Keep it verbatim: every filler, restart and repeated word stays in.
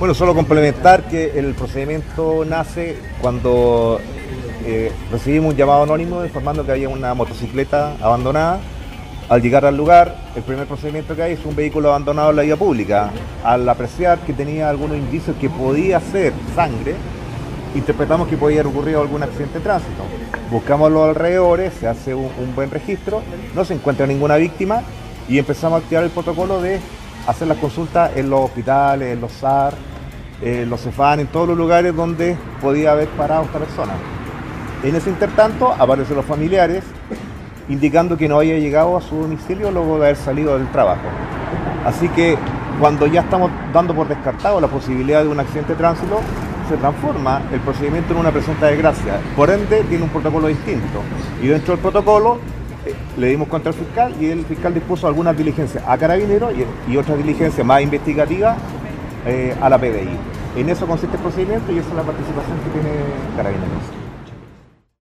Bueno, solo complementar que el procedimiento nace cuando eh, recibimos un llamado anónimo informando que había una motocicleta abandonada. Al llegar al lugar, el primer procedimiento que hay es un vehículo abandonado en la vía pública. Al apreciar que tenía algunos indicios que podía ser sangre, interpretamos que podía haber ocurrido algún accidente de tránsito. Buscamos los alrededores, se hace un, un buen registro, no se encuentra ninguna víctima y empezamos a activar el protocolo de hacer las consultas en los hospitales, en los S A R, en los CEFAM, en todos los lugares donde podía haber parado esta persona. En ese intertanto aparecen los familiares indicando que no había llegado a su domicilio luego de haber salido del trabajo. Así que cuando ya estamos dando por descartado la posibilidad de un accidente de tránsito, se transforma el procedimiento en una presunta desgracia. Por ende, tiene un protocolo distinto. Y dentro del protocolo eh, le dimos cuenta al fiscal y el fiscal dispuso algunas diligencias a Carabineros y, y otras diligencias más investigativas eh, a la P D I. En eso consiste el procedimiento y esa es la participación que tiene Carabineros.